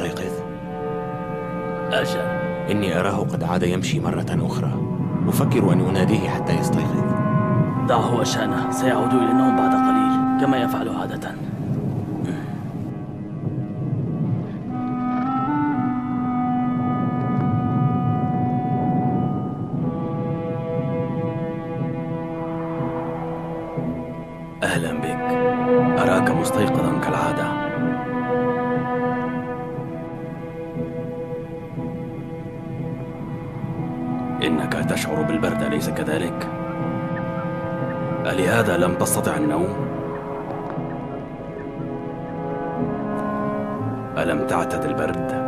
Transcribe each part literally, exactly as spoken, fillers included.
يستيقظ؟ أجل. إني أراه قد عاد يمشي مرة أخرى. أفكر أن أناديه حتى يستيقظ. دعه وشأنه، سيعود إلى النوم بعد قليل كما يفعل عادة. أهلا بك، أراك مستيقظا كالعادة. إنك تشعر بالبرد أليس كذلك؟ ألهذا لم تستطع النوم؟ ألم تعتد البرد؟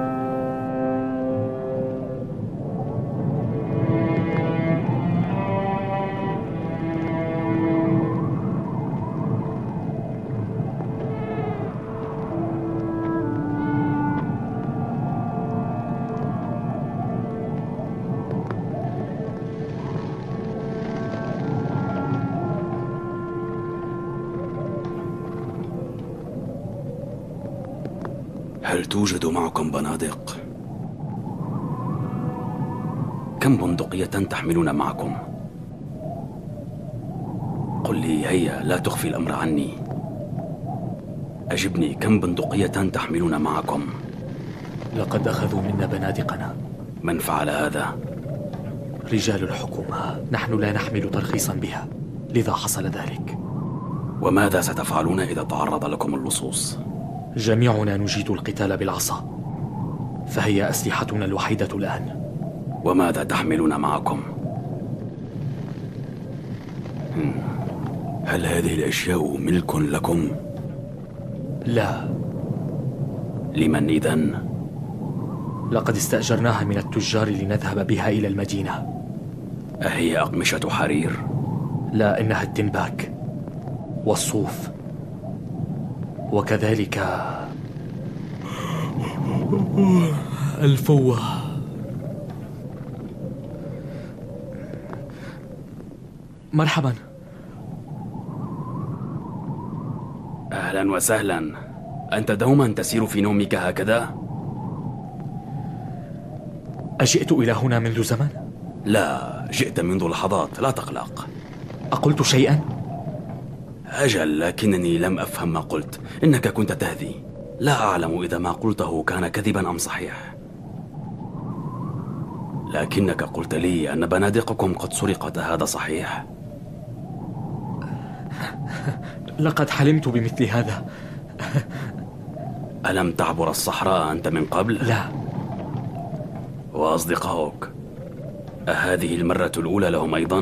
هل توجد معكم بنادق؟ كم بندقية تحملون معكم؟ قل لي هيا، لا تخفي الأمر عني. أجبني، كم بندقية تحملون معكم؟ لقد أخذوا منا بنادقنا. من فعل هذا؟ رجال الحكومة. نحن لا نحمل ترخيصا بها، لذا حصل ذلك. وماذا ستفعلون إذا تعرض لكم اللصوص؟ جميعنا نجيد القتال بالعصا، فهي أسلحتنا الوحيدة الآن. وماذا تحملون معكم؟ هل هذه الأشياء ملك لكم؟ لا. لمن إذن؟ لقد استأجرناها من التجار لنذهب بها إلى المدينة. أهي أقمشة حرير؟ لا، إنها التنباك والصوف، وكذلك الفوة. مرحبا. أهلا وسهلا. أنت دوما تسير في نومك هكذا؟ أجئت إلى هنا منذ زمن؟ لا، جئت منذ لحظات، لا تقلق. أقلت شيئا؟ أجل، لكنني لم أفهم ما قلت. إنك كنت تهذي. لا أعلم إذا ما قلته كان كذبا أم صحيح، لكنك قلت لي أن بنادقكم قد سرقت. هذا صحيح؟ لقد حلمت بمثل هذا. ألم تعبر الصحراء أنت من قبل؟ لا. وأصدقائك، أهذه المرة الأولى لهم أيضا؟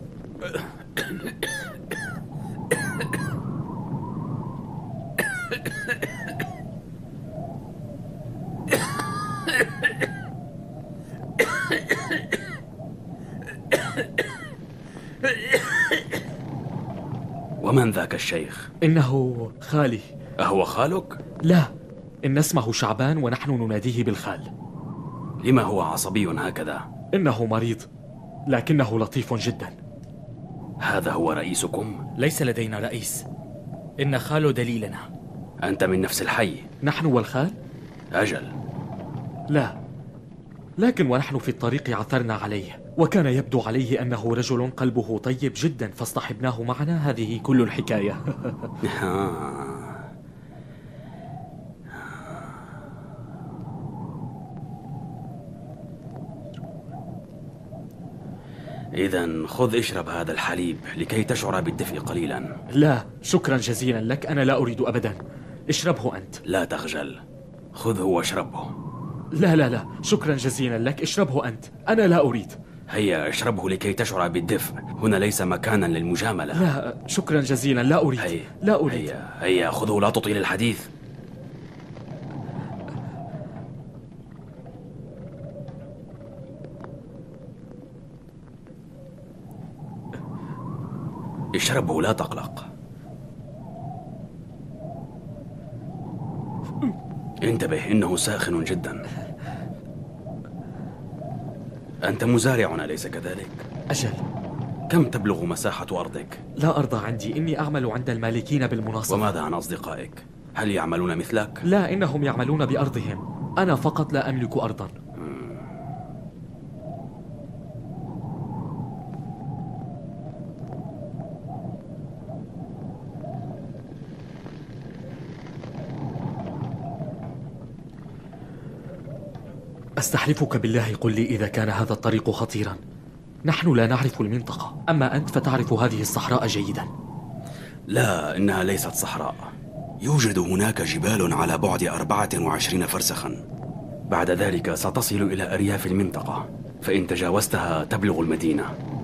ومن ذاك الشيخ؟ إنه خالي. أهو خالك؟ لا، إن اسمه شعبان ونحن نناديه بالخال. لما هو عصبي هكذا؟ إنه مريض، لكنه لطيف جدا. هذا هو رئيسكم؟ ليس لدينا رئيس، إن خال دليلنا. أنت من نفس الحي؟ نحن والخال؟ أجل. لا، لكن ونحن في الطريق عثرنا عليه، وكان يبدو عليه أنه رجل قلبه طيب جدا، فاصطحبناه معنا. هذه كل الحكاية. إذن خذ اشرب هذا الحليب لكي تشعر بالدفء قليلا. لا، شكرا جزيلا لك، أنا لا أريد أبدا. اشربه أنت. لا تخجل، خذه واشربه. لا لا لا، شكرا جزيلا لك، اشربه أنت، أنا لا أريد. هيا اشربه لكي تشعر بالدفء. هنا ليس مكانا للمجاملة. لا، شكرا جزيلا، لا أريد. هيا. لا أريد. هيا هيا خذه، لا تطيل الحديث. اشربه، لا تقلق. انتبه، إنه ساخن جدا. أنت مزارع أليس كذلك؟ أجل. كم تبلغ مساحة أرضك؟ لا أرضى عندي، إني أعمل عند المالكين بالمناصفة. وماذا عن أصدقائك؟ هل يعملون مثلك؟ لا، إنهم يعملون بأرضهم، أنا فقط لا أملك أرضا. أستحلفك بالله، قل لي إذا كان هذا الطريق خطيرا. نحن لا نعرف المنطقة، أما أنت فتعرف هذه الصحراء جيدا. لا، إنها ليست صحراء. يوجد هناك جبال على بعد أربعة وعشرين فرسخا. بعد ذلك ستصل إلى أرياف المنطقة، فإن تجاوزتها تبلغ المدينة.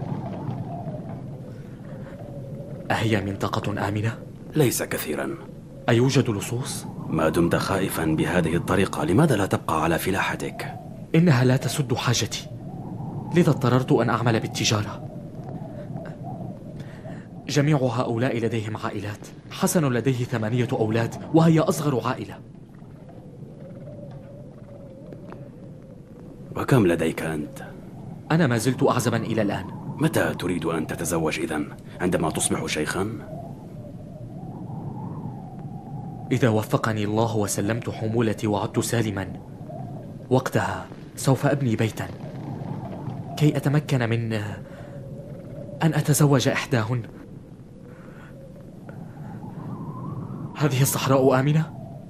أهي منطقة آمنة؟ ليس كثيرا. أيوجد لصوص؟ ما دمت خائفا بهذه الطريقة، لماذا لا تبقى على فلاحتك؟ إنها لا تسد حاجتي، لذا اضطررت أن أعمل بالتجارة. جميع هؤلاء لديهم عائلات. حسن لديه ثمانية أولاد وهي أصغر عائلة. وكم لديك أنت؟ أنا ما زلت أعزبا إلى الآن. متى تريد أن تتزوج إذن؟ عندما تصبح شيخا؟ إذا وفقني الله وسلمت حمولتي وعدت سالما، وقتها سوف أبني بيتا كي أتمكن من أن أتزوج إحداهن. هذه الصحراء آمنة؟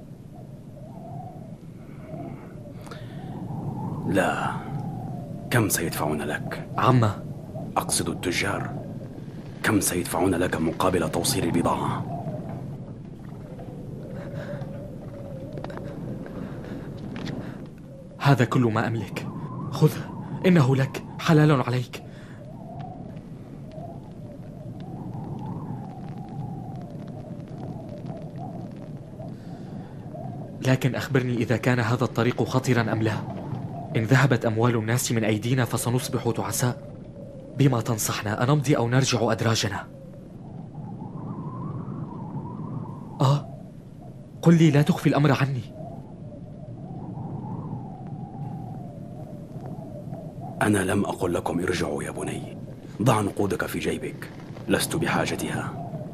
لا. كم سيدفعون لك؟ عمّا، أقصد التجار. كم سيدفعون لك مقابل توصيل البضاعة؟ هذا كل ما أملك. خذ، إنه لك، حلال عليك. لكن أخبرني إذا كان هذا الطريق خطرا أم لا. إن ذهبت أموال الناس من أيدينا فسنصبح تعساء. بما تنصحنا، أنمضي أو نرجع أدراجنا؟ آه، قل لي، لا تخفي الأمر عني. أنا لم أقل لكم ارجعوا يا بني. ضع نقودك في جيبك، لست بحاجتها.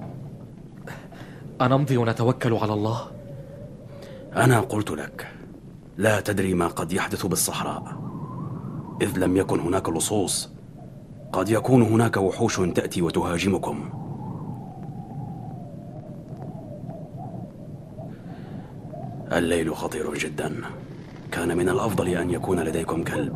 أنمضي ونتوكل على الله؟ أنا قلت لك لا تدري ما قد يحدث بالصحراء. إذ لم يكن هناك لصوص، قد يكون هناك وحوش تأتي وتهاجمكم. الليل خطير جدا. كان من الأفضل أن يكون لديكم كلب.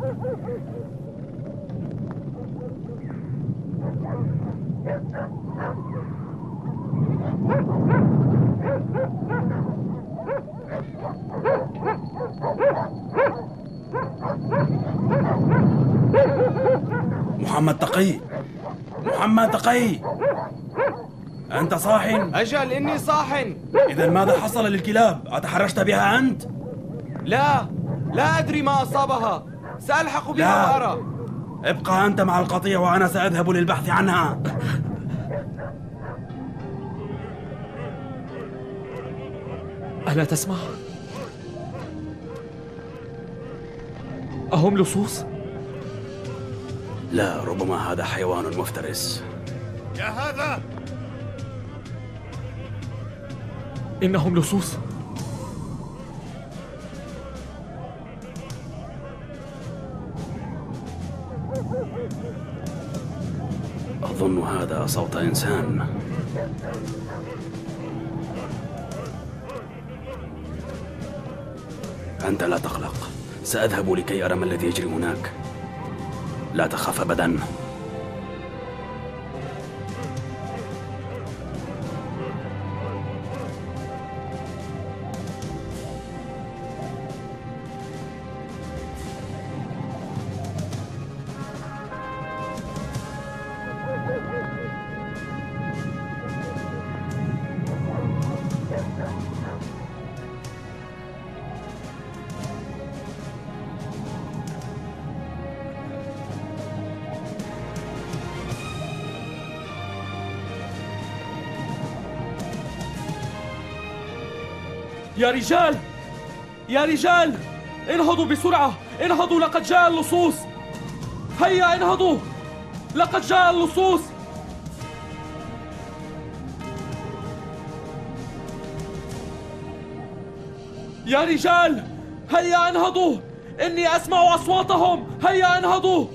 محمد تقي، محمد تقي، أنت صاحٍ؟ أجل، إني صاحٍ. إذا ماذا حصل للكلاب؟ أتحرشت بها أنت؟ لا، لا أدري ما أصابها. سألحق بها وأرى. ابقى أنت مع القطيع وأنا سأذهب للبحث عنها. ألا تسمع؟ أهم لصوص؟ لا، ربما هذا حيوان مفترس. يا هذا! إنهم لصوص. أظن هذا صوت إنسان. أنت لا تقلق، سأذهب لكي أرى ما الذي يجري هناك. لا تخاف أبدا. يا رجال، يا رجال، انهضوا بسرعة، انهضوا، لقد جاء اللصوص. هيا انهضوا، لقد جاء اللصوص. يا رجال، هيا انهضوا، إني أسمع أصواتهم. هيا انهضوا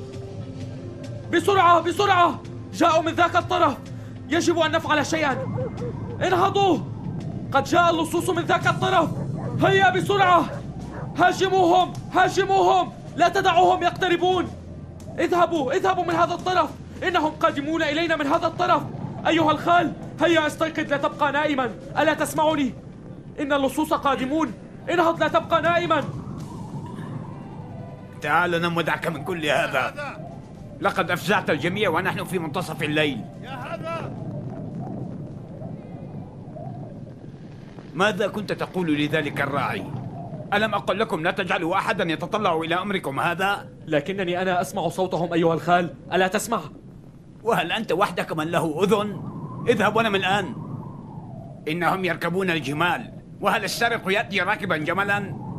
بسرعة بسرعة، جاءوا من ذاك الطرف، يجب أن نفعل شيئا. انهضوا، قد جاء اللصوص من ذاك الطرف. هيا بسرعة، هاجموهم هاجموهم، لا تدعوهم يقتربون. اذهبوا اذهبوا من هذا الطرف، إنهم قادمون إلينا من هذا الطرف. أيها الخال، هيا استيقظ، لا تبقى نائما. ألا تسمعني؟ إن اللصوص قادمون. انهض، لا تبقى نائما. تعال نم ودعك من كل هذا. لقد أفزعت الجميع ونحن في منتصف الليل. يا هذا، ماذا كنت تقول لذلك الراعي؟ ألم أقل لكم لا تجعلوا أحدا يتطلع إلى أمركم هذا؟ لكنني أنا أسمع صوتهم أيها الخال، ألا تسمع؟ وهل أنت وحدك من له أذن؟ اذهب ونم الآن. إنهم يركبون الجمال، وهل السارق يأتي راكبا جملا؟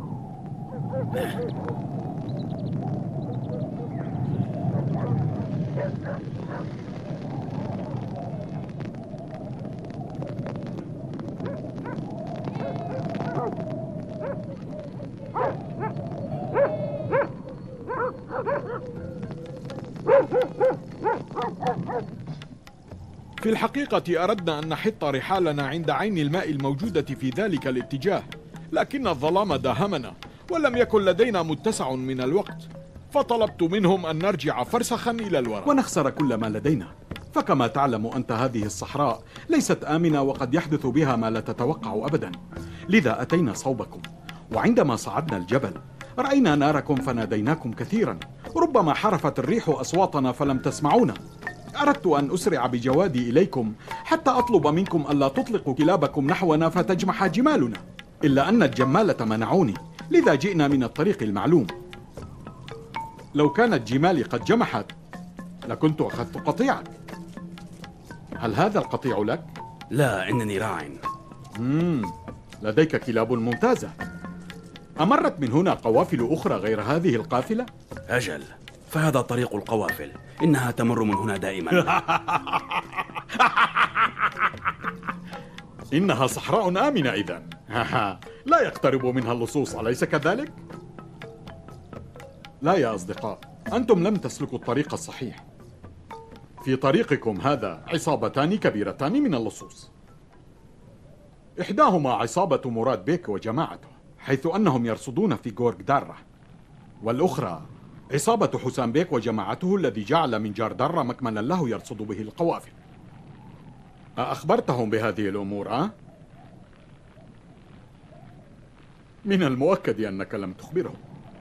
في الحقيقة أردنا أن نحط رحالنا عند عين الماء الموجودة في ذلك الاتجاه، لكن الظلام داهمنا ولم يكن لدينا متسع من الوقت، فطلبت منهم أن نرجع فرسخا إلى الوراء ونخسر كل ما لدينا. فكما تعلم أنت هذه الصحراء ليست آمنة، وقد يحدث بها ما لا تتوقع أبدا. لذا أتينا صوبكم، وعندما صعدنا الجبل رأينا ناركم فناديناكم كثيرا. ربما حرفت الريح أصواتنا فلم تسمعونا. أردت أن أسرع بجوادي إليكم حتى أطلب منكم ألا تطلقوا كلابكم نحونا فتجمح جمالنا، إلا أن الجمالة منعوني، لذا جئنا من الطريق المعلوم. لو كانت جمالي قد جمحت لكنت أخذت قطيعك. هل هذا القطيع لك؟ لا، إنني راع. مم. لديك كلاب ممتازة. أمرت من هنا قوافل أخرى غير هذه القافلة؟ أجل، فهذا طريق القوافل، إنها تمر من هنا دائما. إنها صحراء آمنة إذن. لا يقترب منها اللصوص، أليس كذلك؟ لا يا أصدقاء، أنتم لم تسلكوا الطريق الصحيح. في طريقكم هذا عصابتان كبيرتان من اللصوص. إحداهما عصابة مراد بيك وجماعته، حيث أنهم يرصدون في غورغ دارة، والأخرى عصابة حسام بيك وجماعته الذي جعل من جار دارة مكمنا له يرصد به القوافل. أخبرتهم بهذه الأمور أه؟ من المؤكد أنك لم تخبرهم.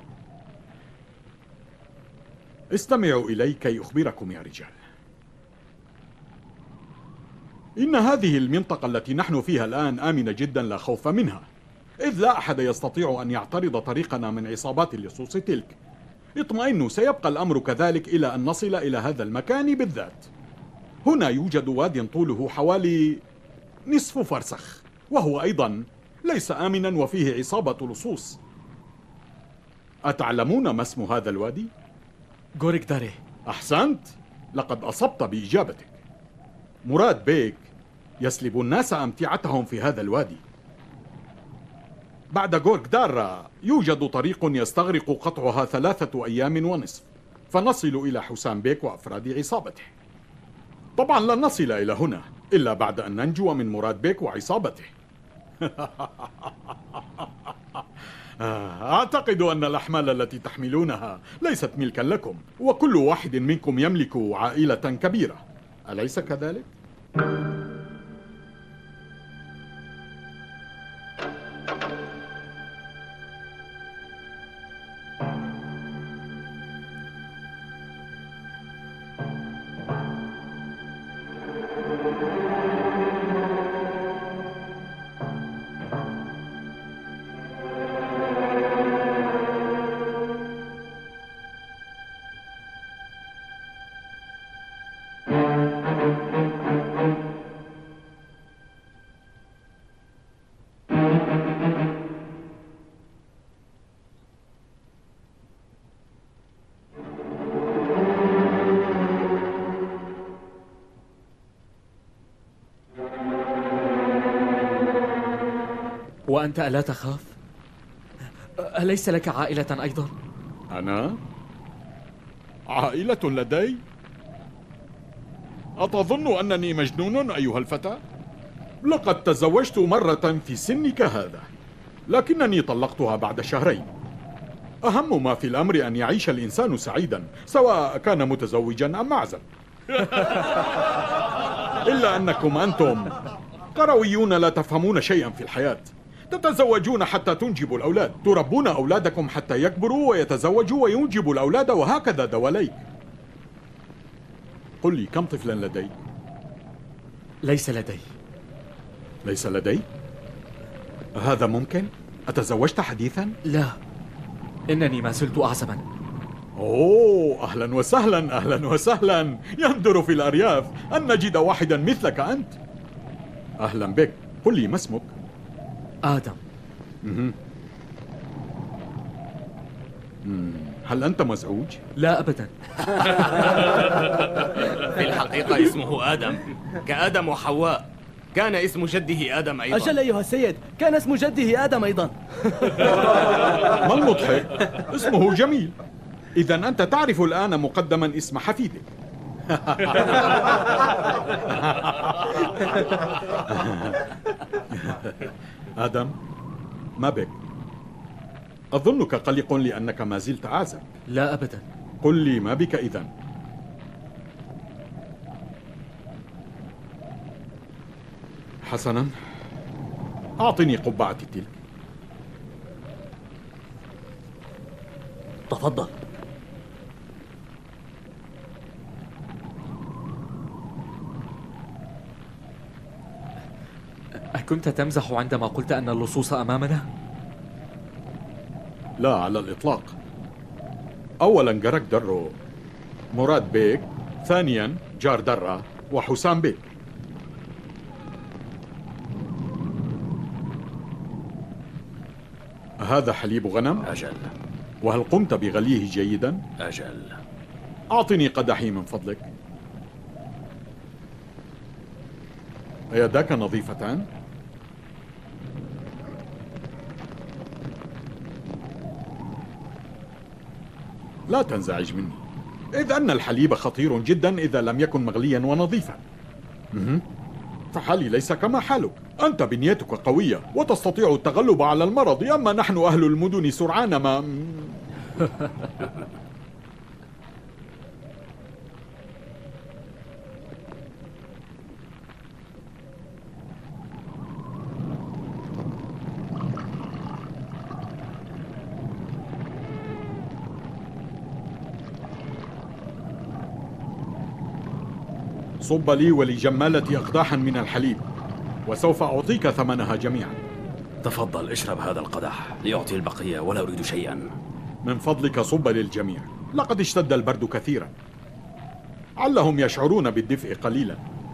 استمعوا إلي كي أخبركم يا رجال. إن هذه المنطقة التي نحن فيها الآن آمنة جدا، لا خوف منها، إذ لا أحد يستطيع أن يعترض طريقنا من عصابات اللصوص تلك. اطمئنوا، سيبقى الأمر كذلك إلى أن نصل إلى هذا المكان بالذات. هنا يوجد واد طوله حوالي نصف فرسخ، وهو أيضا ليس آمنا وفيه عصابة لصوص. أتعلمون ما اسم هذا الوادي؟ غورغ دارة. أحسنت، لقد أصبت بإجابتك. مراد بيك يسلب الناس أمتعتهم في هذا الوادي. بعد غورغ دارة يوجد طريق يستغرق قطعها ثلاثة أيام ونصف، فنصل إلى حسام بيك وأفراد عصابته. طبعا لن نصل إلى هنا إلا بعد أن ننجو من مراد بيك وعصابته. أعتقد أن الأحمال التي تحملونها ليست ملكا لكم، وكل واحد منكم يملك عائلة كبيرة، أليس كذلك؟ وأنت ألا تخاف؟ أليس لك عائلة أيضا؟ أنا؟ عائلة لدي؟ أتظن أنني مجنون أيها الفتى؟ لقد تزوجت مرة في سنك هذا، لكنني طلقتها بعد شهرين. أهم ما في الأمر أن يعيش الإنسان سعيدا، سواء كان متزوجا أم معزل. إلا أنكم أنتم قرويون لا تفهمون شيئا في الحياة. تتزوجون حتى تنجبوا الأولاد، تربون أولادكم حتى يكبروا ويتزوجوا وينجبوا الأولاد، وهكذا دواليك. قل لي، كم طفلا لديك؟ ليس لدي. ليس لدي؟ هذا ممكن؟ أتزوجت حديثا؟ لا، إنني ما زلت أعزبا. أوه، أهلا وسهلا أهلا وسهلا. يندر في الأرياف أن نجد واحدا مثلك أنت. أهلا بك. قل لي، ما اسمك؟ آدم. مه. هل أنت مزعوج؟ لا أبدا. في الحقيقة اسمه آدم، كآدم وحواء. كان اسم جده آدم أيضا. أجل أيها السيد، كان اسم جده آدم أيضا. ما المضحك؟ اسمه جميل. إذا أنت تعرف الآن مقدما اسم حفيدك. آدم، ما بك؟ أظنك قلق لأنك ما زلت عازب. لا أبدا. قل لي، ما بك إذن؟ حسنا، أعطني قبعتي تلك. تفضل. أكنت تمزح عندما قلت أن اللصوص أمامنا؟ لا على الإطلاق. أولا جرك درو مراد بيك، ثانيا جار درة وحسام بيك. هذا حليب غنم؟ أجل. وهل قمت بغليه جيدا؟ أجل. أعطني قدحي من فضلك. يداك نظيفتان؟ لا تنزعج مني، إذ أن الحليب خطير جدا إذا لم يكن مغليا ونظيفا. مه. فحالي ليس كما حالك. أنت بنيتك قوية وتستطيع التغلب على المرض، أما نحن أهل المدن سرعان ما... صب لي ولجمالتي أقداحا من الحليب، وسوف أعطيك ثمنها جميعا. تفضل اشرب هذا القدح ليعطي البقية، ولا أريد شيئا. من فضلك صب للجميع، لقد اشتد البرد كثيرا، علهم يشعرون بالدفء قليلا.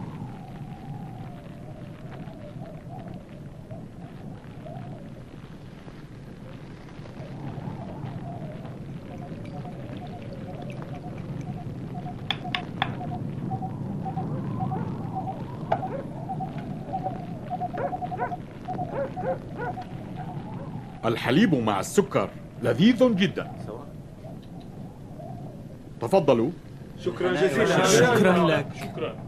الحليب مع السكر لذيذ جدا. تفضلوا. شكرا جزيلا. شكرا لك. شكرا.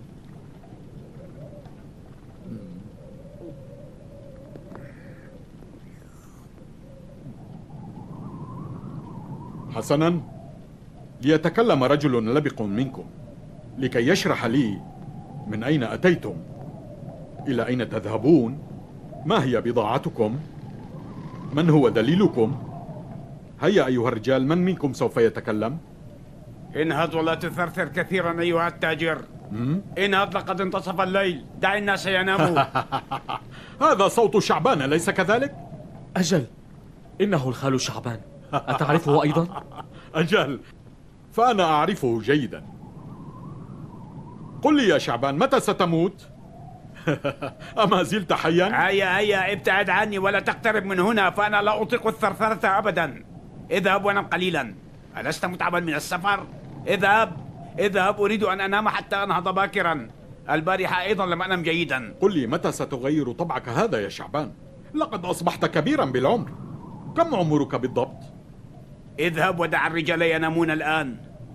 حسنا، ليتكلم رجل لبق منكم لكي يشرح لي من أين أتيتم، إلى أين تذهبون، ما هي بضاعتكم، من هو دليلكم. هيا أيها الرجال، من منكم سوف يتكلم؟ انهض ولا تثرثر كثيرا أيها التاجر. انهض، لقد انتصف الليل، دع الناس يناموا. هذا صوت شعبان، أليس كذلك؟ أجل، إنه الخال شعبان. أتعرفه أيضا؟ أجل، فأنا أعرفه جيدا. قل لي يا شعبان، متى ستموت؟ أما زلت حيا؟ هيا هيا ابتعد عني ولا تقترب من هنا، فأنا لا أطيق الثرثرة أبدا. اذهب ونم قليلا. ألست متعبا من السفر؟ اذهب اذهب، أريد أن أنام حتى أنهض باكرا. البارحة أيضا لم أنم جيدا. قل لي، متى ستغير طبعك هذا يا شعبان؟ لقد أصبحت كبيرا بالعمر. كم عمرك بالضبط؟ اذهب ودع الرجال ينامون الآن.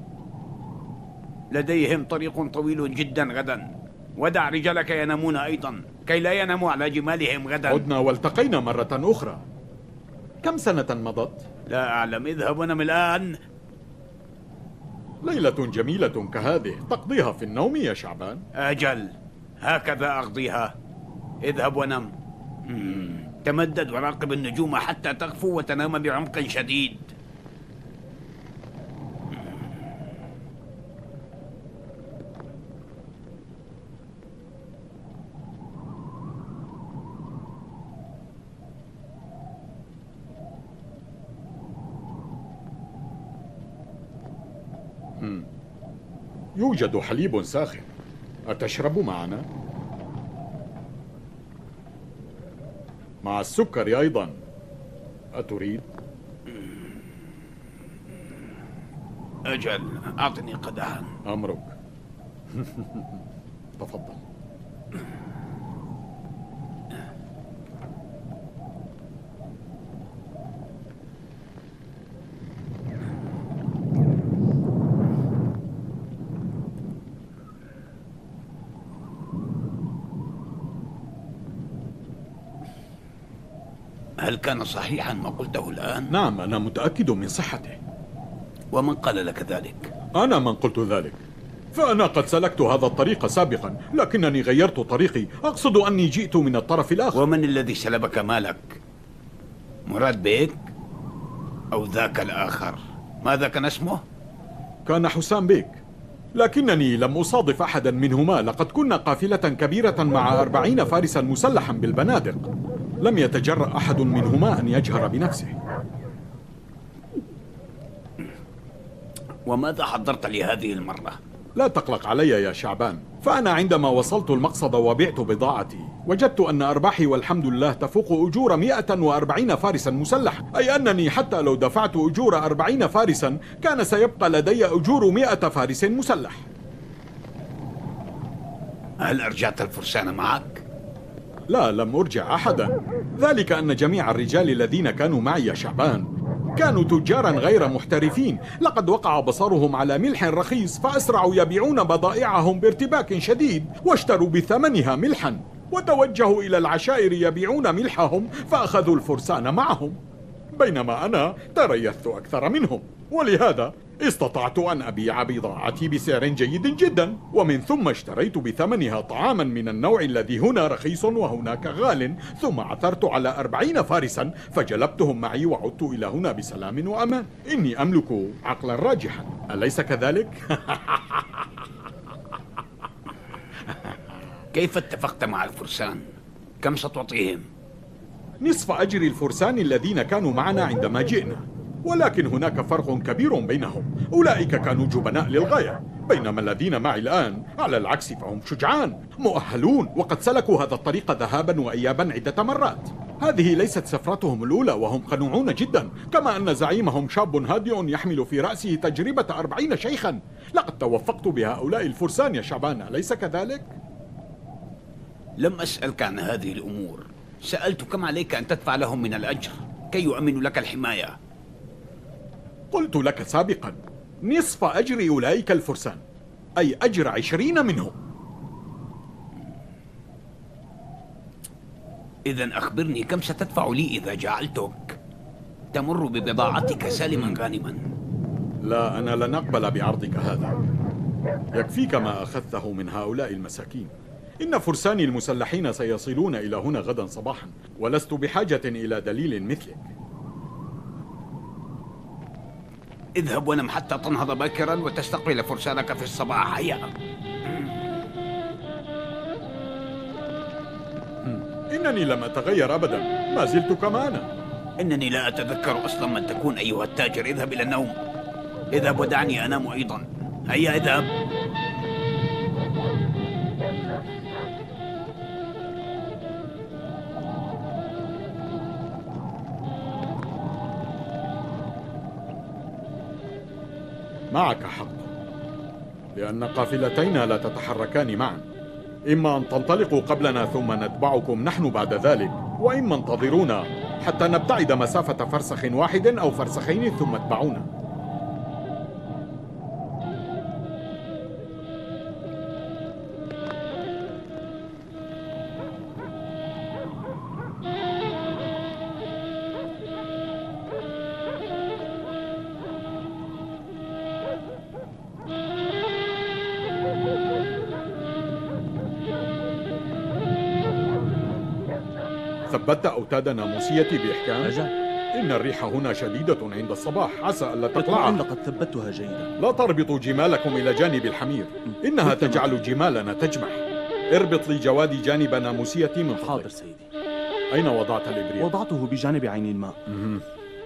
لديهم طريق طويل جدا غدا. ودع رجالك ينامون أيضا كي لا يناموا على جمالهم غدا. عدنا والتقينا مرة أخرى. كم سنة مضت؟ لا أعلم. اذهب ونم الآن. ليلة جميلة كهذه تقضيها في النوم يا شعبان. أجل، هكذا أقضيها. اذهب ونم. تمدد وراقب النجوم حتى تغفو وتنام بعمق شديد. يوجد حليب ساخن، أتشرب معنا؟ مع السكر أيضا، أتريد؟ أجل، أعطني قدحا. أمرك. تفضل. هل كان صحيحا ما قلته الآن؟ نعم، أنا متأكد من صحته. ومن قال لك ذلك؟ أنا من قلت ذلك. فأنا قد سلكت هذا الطريق سابقا، لكنني غيرت طريقي. أقصد أني جئت من الطرف الآخر. ومن الذي سلبك مالك؟ مراد بيك أو ذاك الآخر؟ ماذا كان اسمه؟ كان حسام بيك، لكنني لم أصادف أحدا منهما. لقد كنا قافلة كبيرة مع أربعين فارسا مسلحا بالبنادق. لم يتجرأ أحد منهما أن يجهر بنفسه. وماذا حضرت لي هذه المرة؟ لا تقلق علي يا شعبان، فأنا عندما وصلت المقصد وبعت بضاعتي وجدت أن أرباحي والحمد لله تفوق أجور مئة وأربعين فارسا مسلح، أي أنني حتى لو دفعت أجور أربعين فارسا كان سيبقى لدي أجور مئة فارس مسلح. هل أرجعت الفرسان معك؟ لا، لم أرجع أحدا. ذلك أن جميع الرجال الذين كانوا معي يا شعبان كانوا تجارا غير محترفين. لقد وقع بصرهم على ملح رخيص فأسرعوا يبيعون بضائعهم بارتباك شديد واشتروا بثمنها ملحا، وتوجهوا إلى العشائر يبيعون ملحهم فأخذوا الفرسان معهم، بينما أنا تريثت أكثر منهم، ولهذا استطعت أن أبيع بضاعتي بسعر جيد جدا، ومن ثم اشتريت بثمنها طعاما من النوع الذي هنا رخيص وهناك غال، ثم عثرت على أربعين فارسا فجلبتهم معي وعدت إلى هنا بسلام وأمان. إني أملك عقلا راجحا، أليس كذلك؟ كيف اتفقت مع الفرسان؟ كم ستعطيهم؟ نصف أجر الفرسان الذين كانوا معنا عندما جئنا، ولكن هناك فرق كبير بينهم. أولئك كانوا جبناء للغاية، بينما الذين معي الآن على العكس فهم شجعان مؤهلون، وقد سلكوا هذا الطريق ذهابا وإيابا عدة مرات. هذه ليست سفرتهم الأولى وهم قنوعون جدا، كما أن زعيمهم شاب هادئ يحمل في رأسه تجربة أربعين شيخا. لقد توفقت بهؤلاء الفرسان يا شعبان، أليس كذلك؟ لم أسألك عن هذه الأمور، سألت كم عليك أن تدفع لهم من الأجر كي يؤمنوا لك الحماية. قلت لك سابقا نصف أجر أولئك الفرسان، أي أجر عشرين منهم. إذن أخبرني كم ستدفع لي إذا جعلتك تمر ببضاعتك سالما غانما؟ لا، أنا لن أقبل بعرضك هذا. يكفيك ما أخذته من هؤلاء المساكين. إن فرساني المسلحين سيصلون إلى هنا غدا صباحا، ولست بحاجة إلى دليل مثلك. اذهب ونم حتى تنهض باكرا وتستقبل فرسانك في الصباح. هيا. إنني لم أتغير أبدا، ما زلت كما أنا. إنني لا أتذكر أصلا من تكون أيها التاجر. اذهب إلى النوم. اذهب ودعني أنام أيضا. هيا اذهب. معك حق، لأن قافلتينا لا تتحركان معا. إما أن تنطلقوا قبلنا ثم نتبعكم نحن بعد ذلك، وإما انتظرونا حتى نبتعد مسافة فرسخ واحد أو فرسخين ثم اتبعونا. ثبت أوتاد ناموسيتي بإحكام؟ أجل. إن الريح هنا شديدة عند الصباح، عسى ألا تقلعها. لقد ثبتها جيدا. لا تربطوا جمالكم إلى جانب الحمير، إنها تجعل جمالنا تجمح. اربط لي جوادي جانب ناموسيتي من فضلك. حاضر سيدي. أين وضعت الإبريق؟ وضعته بجانب عين الماء. مم.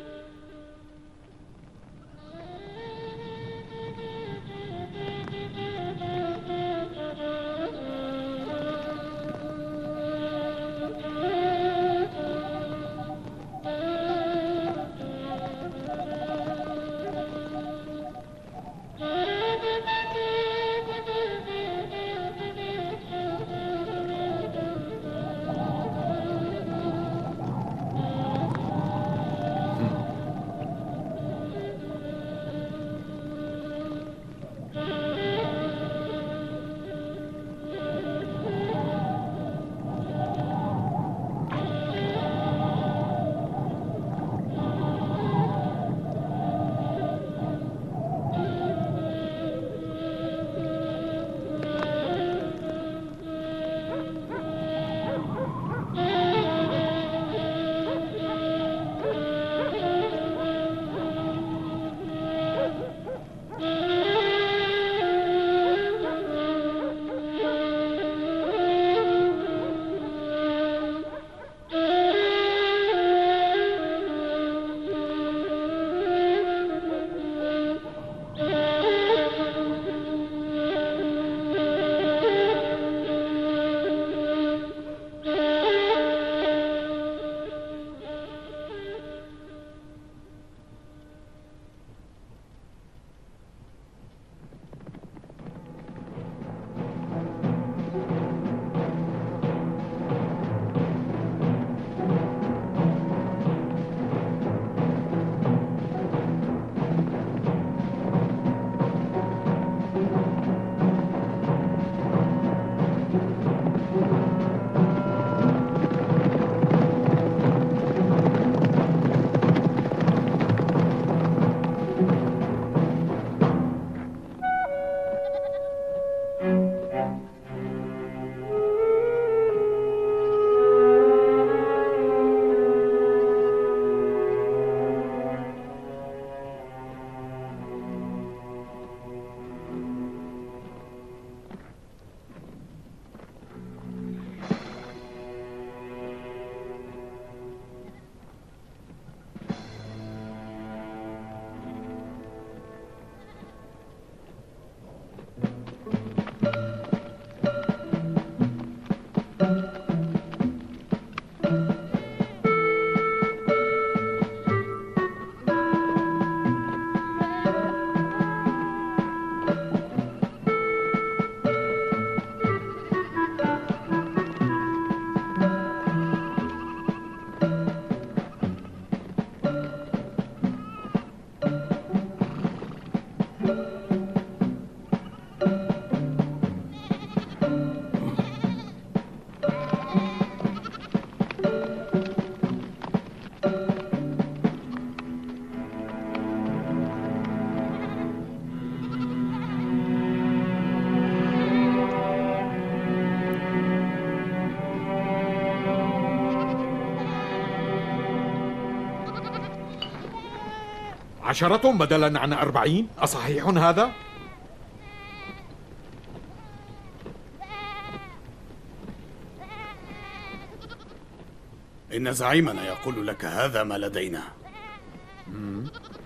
عشرة بدلا عن أربعين، أصحيح هذا؟ إن زعيمنا يقول لك هذا ما لدينا. مم.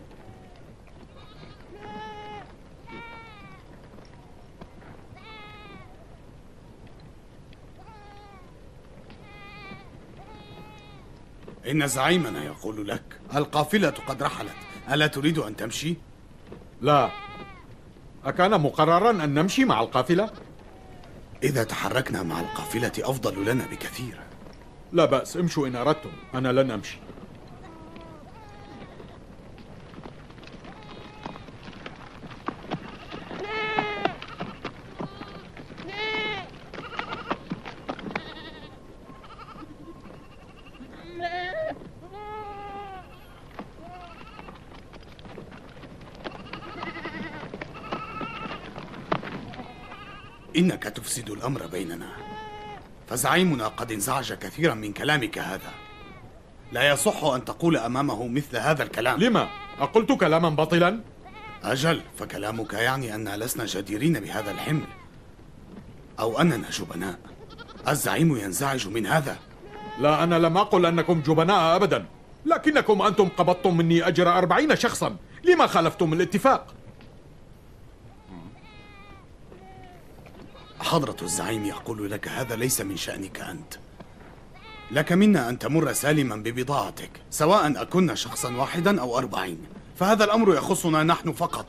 إن زعيمنا يقول لك القافلة قد رحلت، ألا تريد أن تمشي؟ لا. أكان مقررا أن نمشي مع القافلة؟ إذا تحركنا مع القافلة أفضل لنا بكثير. لا بأس، امشوا إن أردتم، أنا لن أمشي. إنك تفسد الأمر بيننا، فزعيمنا قد انزعج كثيرا من كلامك هذا. لا يصح أن تقول أمامه مثل هذا الكلام. لما؟ أقلت كلاما باطلا؟ أجل، فكلامك يعني أننا لسنا جديرين بهذا الحمل، أو أننا جبناء. الزعيم ينزعج من هذا. لا، أنا لم أقل أنكم جبناء أبدا، لكنكم أنتم قبضتم مني أجر أربعين شخصا. لما خالفتم الاتفاق؟ حضرة الزعيم يقول لك هذا ليس من شأنك أنت. لك منا أن تمر سالما ببضاعتك، سواء أكنا شخصا واحدا أو أربعين، فهذا الأمر يخصنا نحن فقط.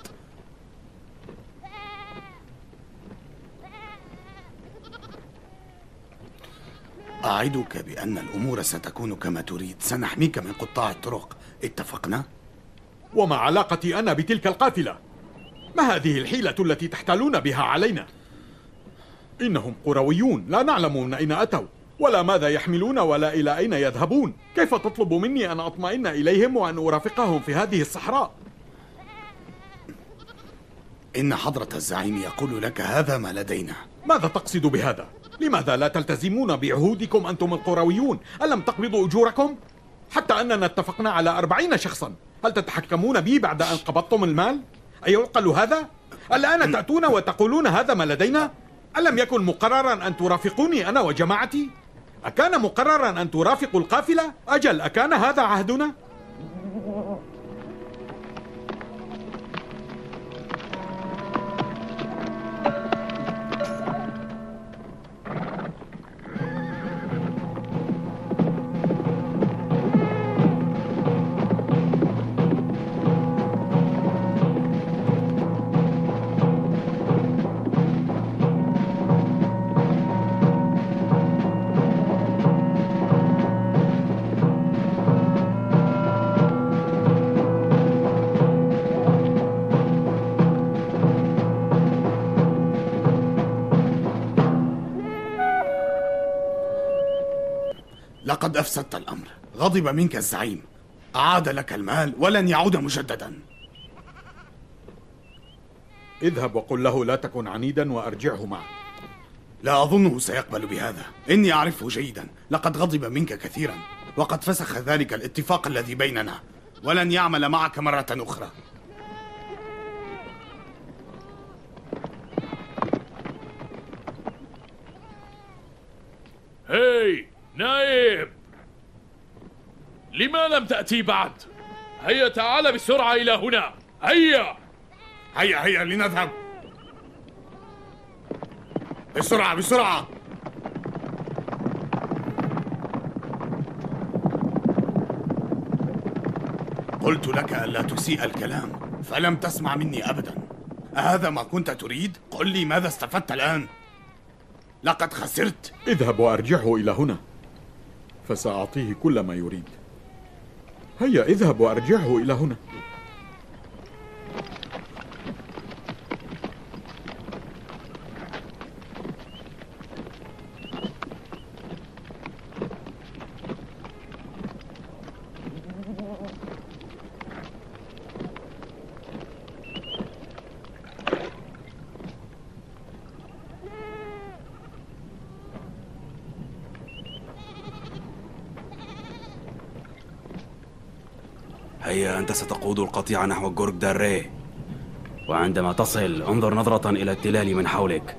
أعدك بأن الأمور ستكون كما تريد، سنحميك من قطاع الطرق، اتفقنا؟ وما علاقتي أنا بتلك القافلة؟ ما هذه الحيلة التي تحتالون بها علينا؟ إنهم قرويون، لا نعلم من أين أتوا ولا ماذا يحملون ولا إلى أين يذهبون. كيف تطلب مني أن أطمئن إليهم وأن أرافقهم في هذه الصحراء؟ إن حضرة الزعيم يقول لك هذا ما لدينا. ماذا تقصد بهذا؟ لماذا لا تلتزمون بعهودكم أنتم القرويون؟ ألم تقبضوا أجوركم؟ حتى أننا اتفقنا على أربعين شخصا. هل تتحكمون بي بعد أن قبضتم المال؟ أيعقل هذا؟ الآن تأتون وتقولون هذا ما لدينا؟ ألم يكن مقررا أن ترافقوني أنا وجماعتي؟ أكان مقررا أن ترافقوا القافلة؟ أجل، أكان هذا عهدنا؟ لقد أفسدت الأمر، غضب منك الزعيم، أعاد لك المال ولن يعود مجددا. اذهب وقل له لا تكن عنيدا وأرجعه معك. لا أظنه سيقبل بهذا، إني أعرفه جيدا. لقد غضب منك كثيرا، وقد فسخ ذلك الاتفاق الذي بيننا، ولن يعمل معك مرة أخرى. هاي نائب، لما لم تأتي بعد؟ هيا تعال بسرعة إلى هنا. هيا هيا هيا لنذهب بسرعة بسرعة. قلت لك ألا تسيء الكلام فلم تسمع مني أبدا. أهذا ما كنت تريد؟ قل لي ماذا استفدت الآن؟ لقد خسرت. اذهب وأرجعه إلى هنا فسأعطيه كل ما يريد. هيا اذهب وأرجعه إلى هنا. هيا أنت ستقود القطيع نحو غورغ داري، وعندما تصل انظر نظرة إلى التلال من حولك.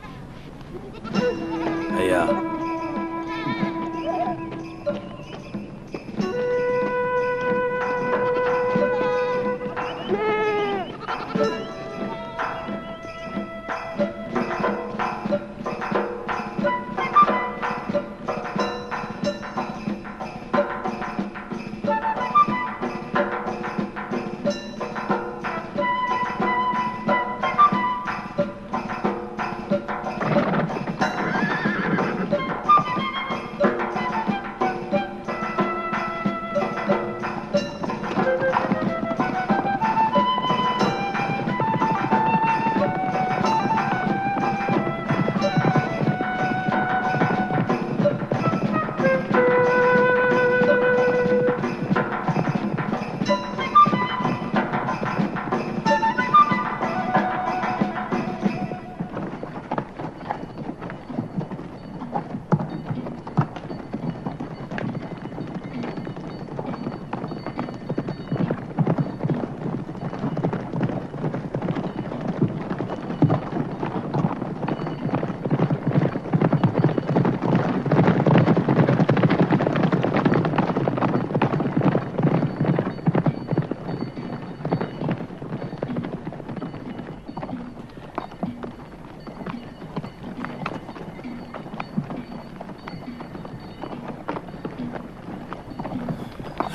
هيا.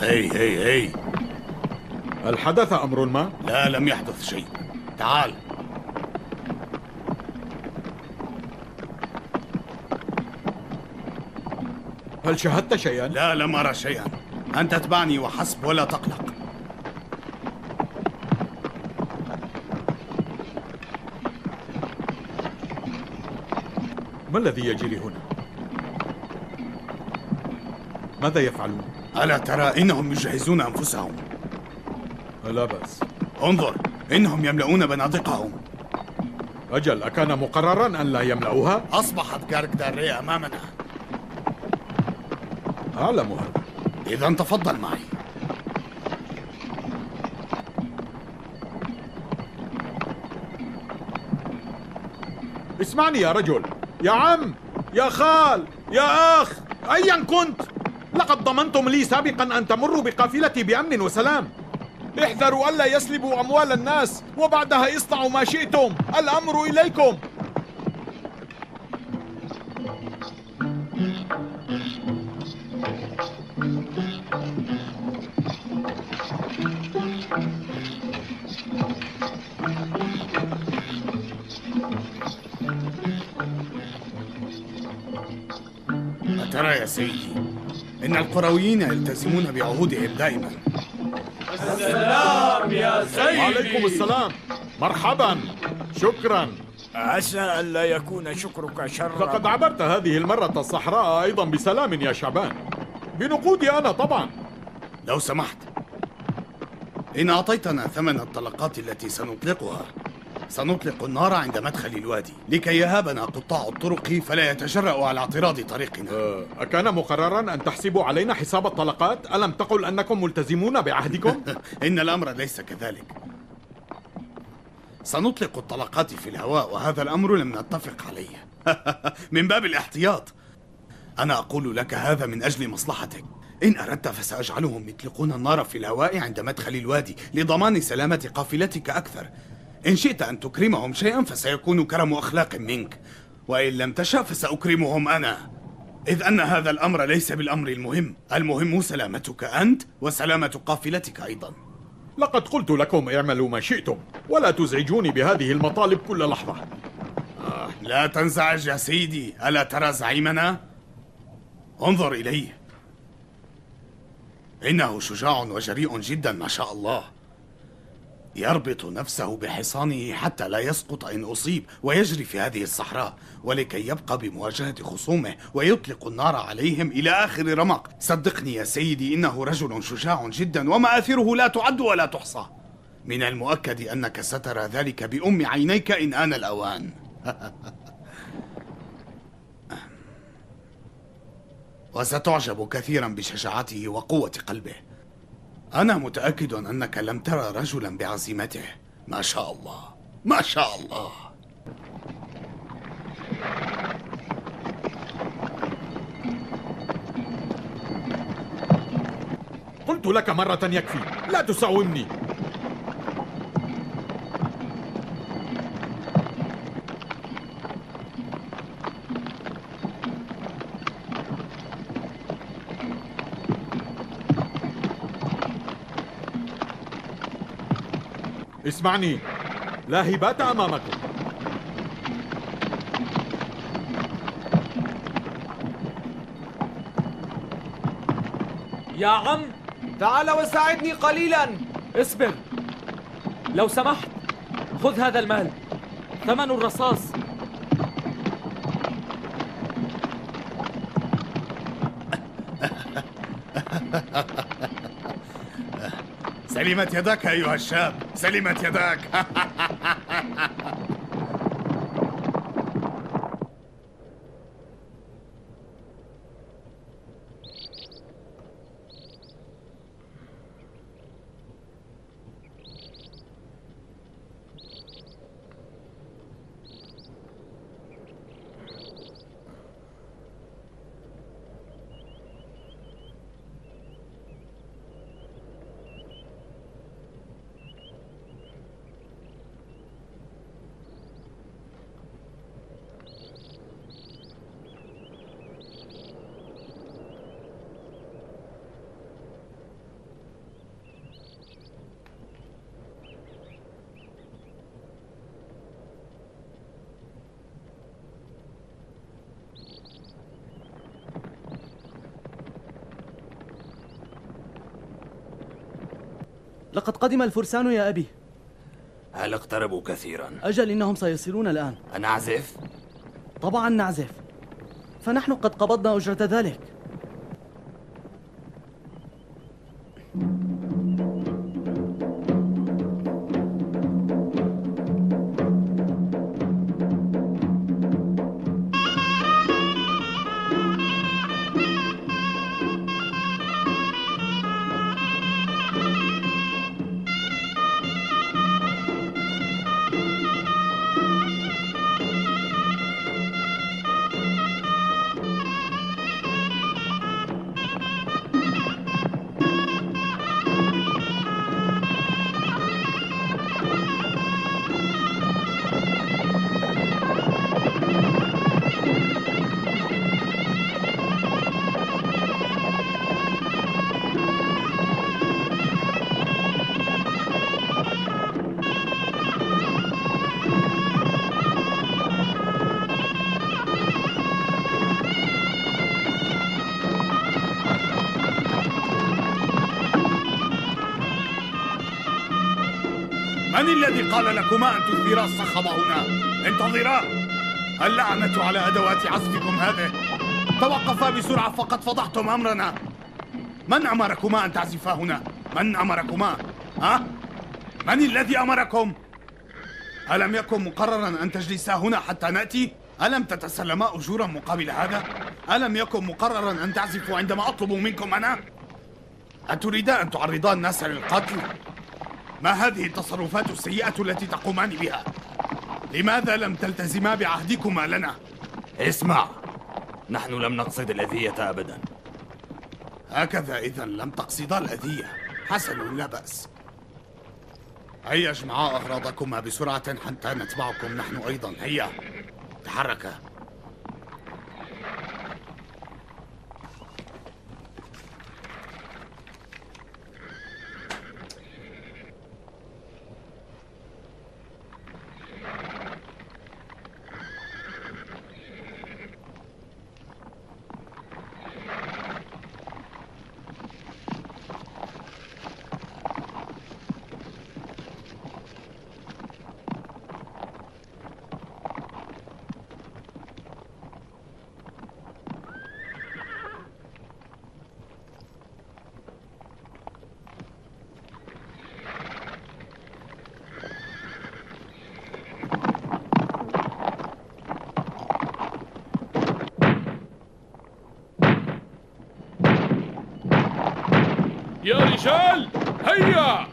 هي هي هي هل حدث أمر ما؟ لا، لم يحدث شيء. تعال. هل شاهدت شيئا؟ لا، لم أرى شيئا. أنت اتبعني وحسب ولا تقلق. ما الذي يجري هنا؟ ماذا يفعلون؟ ألا ترى إنهم يجهزون أنفسهم؟ لا بأس. انظر، إنهم يملؤون بنادقهم. أجل، أكان مقررا أن لا يملؤوها؟ أصبحت كاركتاري أمامنا. أعلم هذا. إذا تفضل معي. اسمعني يا رجل، يا عم، يا خال، يا أخ، أيا كنت، لقد ضمنتم لي سابقا أن تمروا بقافلتي بأمن وسلام. احذروا ألا يسلبوا أموال الناس وبعدها اصنعوا ما شئتم، الأمر إليكم. أترى يا سيدي إن القرويين يلتزمون بعهودهم دائما. السلام يا سيدي. وعليكم السلام. مرحبا. شكرا. عسى أن لا يكون شكرك شرا. فقد عبرت هذه المرة الصحراء أيضا بسلام يا شعبان، بنقودي أنا طبعا. لو سمحت، إن أعطيتنا ثمن الطلقات التي سنطلقها سنطلق النار عند مدخل الوادي لكي يهابنا قطاع الطرق فلا يتجرأوا على اعتراض طريقنا. أكان مقررا أن تحسبوا علينا حساب الطلقات؟ ألم تقل أنكم ملتزمون بعهدكم؟ إن الأمر ليس كذلك. سنطلق الطلقات في الهواء وهذا الأمر لم نتفق عليه. من باب الاحتياط. أنا أقول لك هذا من أجل مصلحتك. إن أردت فسأجعلهم يطلقون النار في الهواء عند مدخل الوادي لضمان سلامة قافلتك أكثر. إن شئت أن تكرمهم شيئا فسيكون كرم أخلاق منك، وإن لم تشأ فسأكرمهم أنا، إذ أن هذا الأمر ليس بالأمر المهم. المهم سلامتك أنت وسلامة قافلتك أيضا. لقد قلت لكم اعملوا ما شئتم ولا تزعجوني بهذه المطالب كل لحظة. آه لا تنزعج يا سيدي. ألا ترى زعيمنا؟ انظر إليه، إنه شجاع وجريء جدا ما شاء الله. يربط نفسه بحصانه حتى لا يسقط إن أصيب ويجري في هذه الصحراء، ولكي يبقى بمواجهة خصومه ويطلق النار عليهم إلى آخر رمق. صدقني يا سيدي إنه رجل شجاع جدا ومآثره لا تعد ولا تحصى. من المؤكد أنك سترى ذلك بأم عينيك إن آن الأوان. وستعجب كثيرا بشجاعته وقوة قلبه. أنا متأكد أنك لم ترى رجلا بعزيمته. ما شاء الله، ما شاء الله. قلت لك مرة يكفي، لا تساومني. اسمعني، لا هبات أمامكم. يا عم، تعال وساعدني قليلا. اصبر لو سمحت. خذ هذا المال، ثمن الرصاص. سلمت يداك أيها الشاب، سلمت يداك. لقد قدم الفرسان يا أبي. هل اقتربوا كثيرا؟ أجل، إنهم سيصلون الآن. أنعزف؟ طبعا نعزف، فنحن قد قبضنا أجرة ذلك. من الذي قال لكما أن تثيرا الصخب هنا؟ انتظرا! اللعنة على أدوات عزفكم هذه! توقفا بسرعة فقد فضحتم أمرنا! من أمركما أن تعزفا هنا؟ من أمركما؟ ها؟ من الذي أمركم؟ ألم يكن مقررا أن تجلسا هنا حتى نأتي؟ ألم تتسلما أجورا مقابل هذا؟ ألم يكن مقررا أن تعزفوا عندما أطلب منكم أنا؟ أتريدا أن تعرضا الناس للقتل؟ ما هذه التصرفات السيئة التي تقومان بها؟ لماذا لم تلتزما بعهدكما لنا؟ اسمع، نحن لم نقصد الأذية أبدا. هكذا إذا لم تقصدا الأذية. حسن، لا بأس. هيا اجمعا أغراضكما بسرعة حتى نتبعكم نحن أيضا. هيا تحركا. يا رجال هيا!